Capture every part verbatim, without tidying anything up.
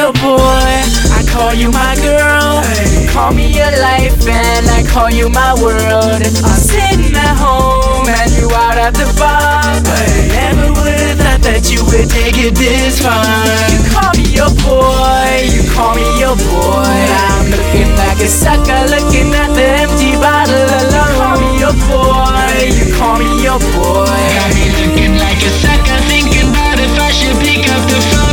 your boy, I call you my girl. You call me your life and I call you my world. I'm sitting at home and you out at the bar, but I never would've thought that you would take it this far. You call me your boy, you call me your boy. I'm looking like a sucker looking at the empty bottle alone. You call me your boy, you call me your boy. Got me looking like a sucker, thinking about if I should pick up the phone.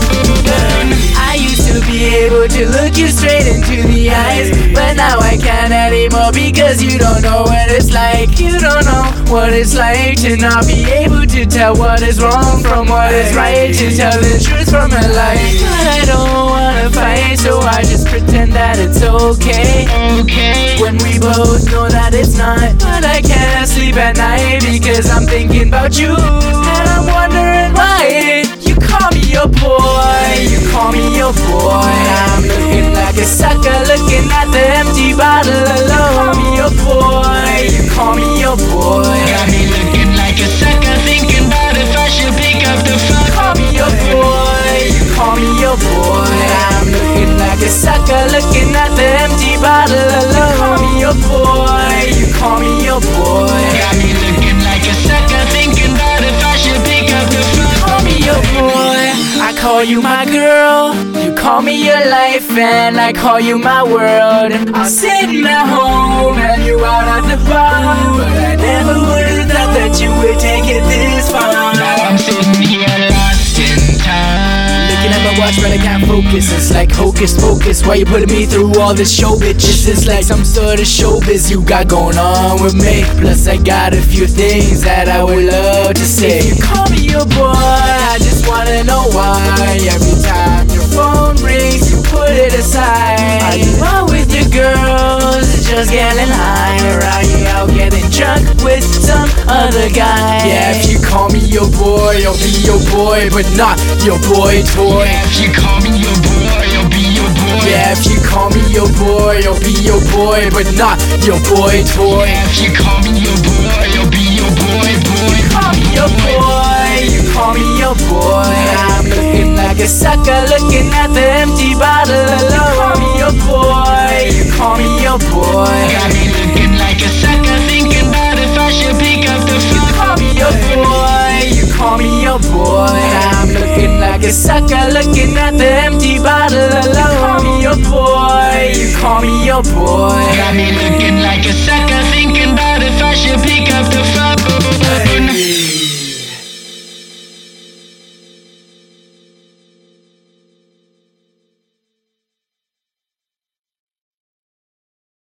I used to be able to look you straight into the eyes, but now I can't anymore because you don't know what it's like. You don't know what it's like to not be able to tell what is wrong from what is right, to tell the truth from a lie. But I don't wanna fight, so I just pretend that it's okay. Okay. When we both know that it's not. But I can't sleep at night because I'm thinking about you, and I'm wondering why. You call me your boy, you call me your boy. I'm looking like a sucker looking at the empty bottle alone. You call me your boy, you call me your boy. Got me looking like a sucker, thinking about if I should pick up the phone. You call me your boy, you call me your boy. I'm looking like a sucker looking at the empty bottle alone. You call me your boy, you call me your boy. Got me looking like a sucker, thinking about if I should pick up the phone. Call me your boy, I call you my girl. You call me your life and I call you my world. I'm sitting at home and you out at the bar, but I never would've thought that you would take it this far. Now I'm sitting here lost in time, looking at my watch but I can't focus. It's like hocus pocus, why you putting me through all this show, bitches? It's like some sort of showbiz you got going on with me. Plus I got a few things that I would love to say. If you call me your boy, I just wanna know why. Every time your phone rings, you put it aside. Are you out with your girls, just getting high? Or are you out getting drunk with some other guy? Yeah, if you call me your boy, I'll be your boy, but not your boy toy. if you call me your boy, I'll be your boy. Yeah, if you call me your boy, I'll be your boy, but not your boy toy. If you call me your boy, I'll be your boy, boy. Call me your boy, you call me your boy. I'm looking like a sucker looking at the empty bottle alone. Call me your boy, you call me your boy. Got me looking like a sucker, thinking about if I should pick up the phone. Call me your boy, you call me your boy. I'm looking like a sucker looking at the empty bottle alone. Call me your boy, you call me your boy. Got me looking like a sucker.